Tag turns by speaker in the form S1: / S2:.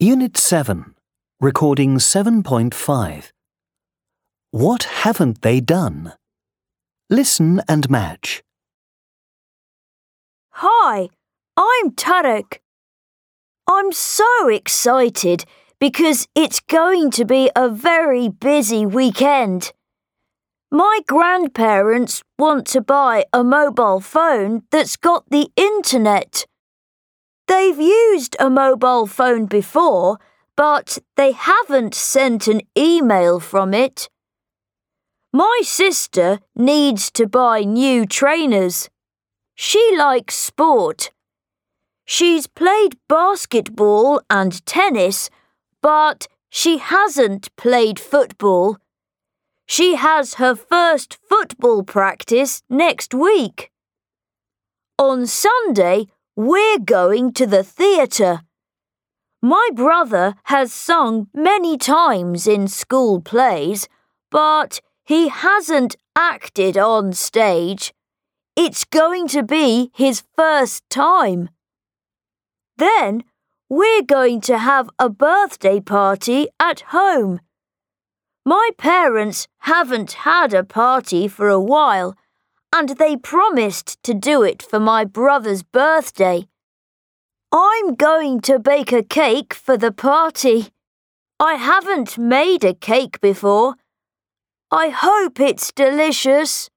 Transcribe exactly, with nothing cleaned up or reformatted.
S1: Unit seven, Recording seven point five. What haven't they done? Listen and match.
S2: Hi, I'm Tarek. I'm so excited because it's going to be a very busy weekend. My grandparents want to buy a mobile phone that's got the internet. They've used a mobile phone before, but they haven't sent an email from it. My sister needs to buy new trainers. She likes sport. She's played basketball and tennis, but she hasn't played football. She has her first football practice next week. On Sunday, we're going to the theatre. My brother has sung many times in school plays, but he hasn't acted on stage. It's going to be his first time. Then, we're going to have a birthday party at home. My parents haven't had a party for a while, and they promised to do it for my brother's birthday. I'm going to bake a cake for the party. I haven't made a cake before. I hope it's delicious.